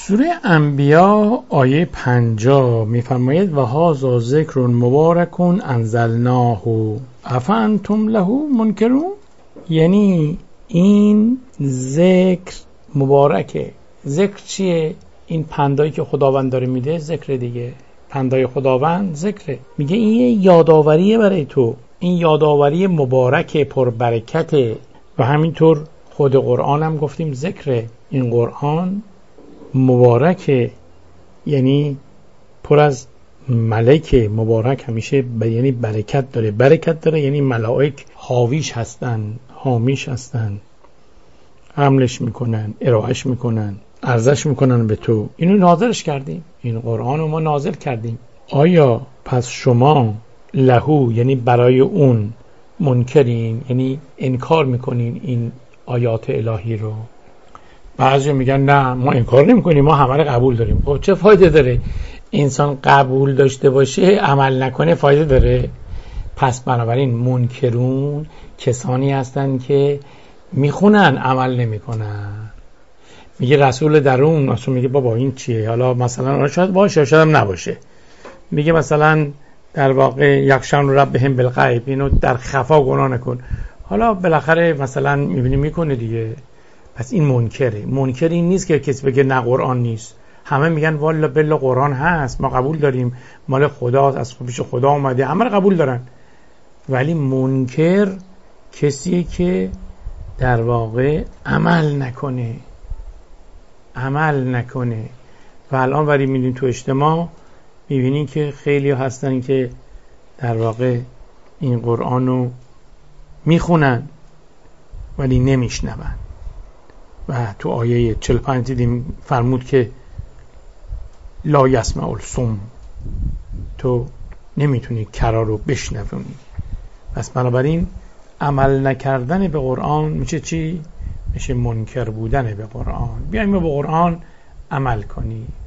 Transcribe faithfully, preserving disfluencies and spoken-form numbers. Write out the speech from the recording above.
سوره انبیا آیه پنجاه میفرماید و هذا ذکر مبارک انزلناه افانتم له منکرون. یعنی این ذکر مبارکه. ذکر چیه؟ این پندایی که خداوند داره میده ذکر دیگه. پندای خداوند ذکره. میگه این یه یاداوریه برای تو، این یاداوری مبارک پربرکته. و همینطور خود قرآن هم گفتیم ذکره. این قرآن مبارکه، یعنی پر از ملائکه. مبارک همیشه ب... یعنی برکت داره. برکت داره یعنی ملائک حاویش هستن، حامیش هستن، حملش میکنن، ارائهش میکنن، عرضش میکنن به تو. اینو نازلش کردیم، این قرآن رو ما نازل کردیم. آیا پس شما لهو یعنی برای اون منکرین، یعنی انکار میکنین این آیات الهی رو؟ بعضی میگن نه ما انکار نمیکنیم، ما همه رو قبول داریم. خب چه فایده داره انسان قبول داشته باشه عمل نکنه؟ فایده داره؟ پس بنابراین منکرون کسانی هستن که میخونن عمل نمیکنن. میگه رسول درون، اصلا میگه بابا این چیه؟ حالا مثلا شاید باشه شاید هم نباشه. میگه مثلا در واقع یخشن ربهم بالغیب، اینو در خفا گناه نکن. حالا بالاخره مثلا میبینی میکنه دیگه. پس این منکره. منکر این نیست که کسی بگه نه قرآن نیست. همه میگن والا بالله قرآن هست، ما قبول داریم، مال خداست، از پیش خدا اومده، همه رو قبول دارن. ولی منکر کسیه که در واقع عمل نکنه، عمل نکنه. و الان ولی میبینیم تو اجتماع میبینیم که خیلی هستن که در واقع این قرآن رو میخونن ولی نمیشنون. و تو آیه چهل و پنج دیدیم فرمود که لا یسمع الصم، تو نمیتونی کرا رو بشنونی. پس بنابراین عمل نکردن به قرآن میشه چی؟ میشه منکر بودن به قرآن. بیاییم به قرآن عمل کنی.